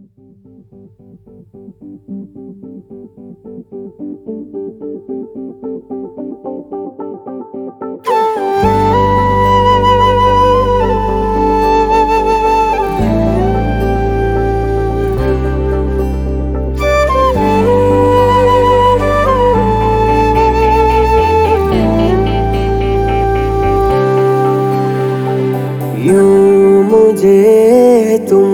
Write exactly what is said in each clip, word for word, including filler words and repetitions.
यूं मुझे तुम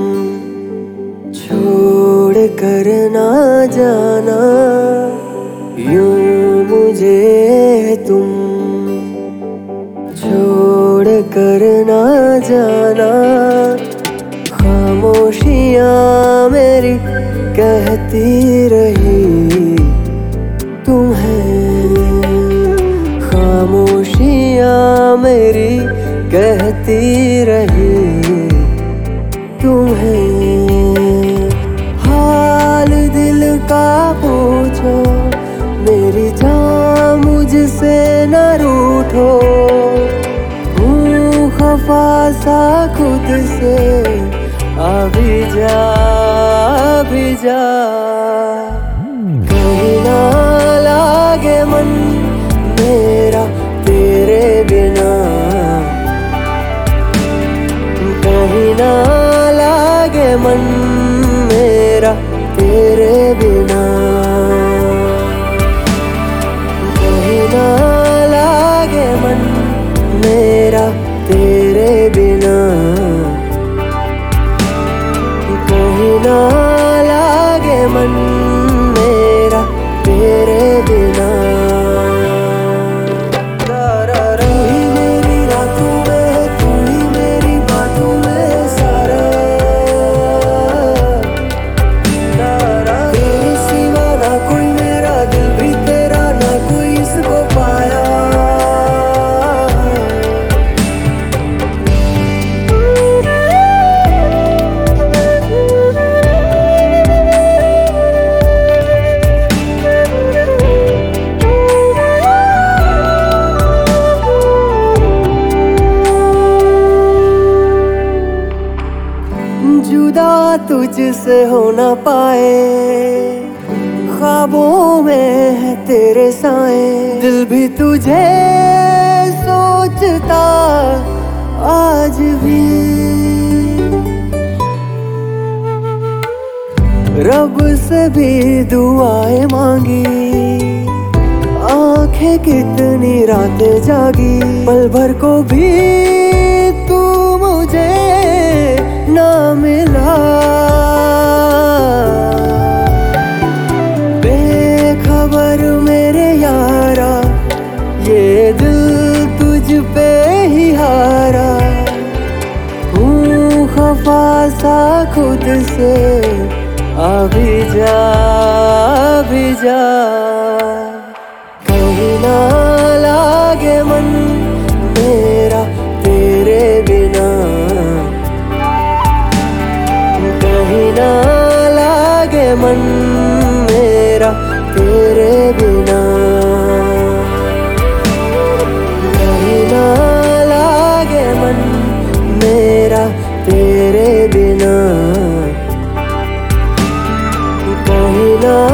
छोड़ कर ना जाना, यूं मुझे तुम छोड़ कर ना जाना। खामोशियाँ मेरी कहती रही तुम्हें, खामोशियाँ मेरी कहती रही तुम्हें। हाल दिल का पूछो, मेरी जान मुझसे न रूठो। हूँ खफा सा खुद से, आ भी जा भी जा। कहीं ना लागे मन मेरा तेरे बिना, कहीं ना लागे मन मेरा तेरे बिना, कहीं ना लागे मन मेरा तेरे बिना, कहीं ना लागे मन मेरा तेरे बिना। जुदा तुझसे हो ना पाए, ख्वाबों में है तेरे साए। दिल भी तुझे सोचता आज भी, रब से भी दुआएं मांगी। आंखें कितनी रातें जागी, पल भर को भी तू मुझे ना मिला। बेखबर मेरे यारा, ये दिल तुझ पे ही हारा। हूँ खफा सा खुद से, आ भी जा भी जा। कहीं ना लागे मन मेरा तेरे बिना, कहीं ना लागे मन मेरा तेरे बिना, कहीं ना लागे मन मेरा तेरे बिना, कहीं ना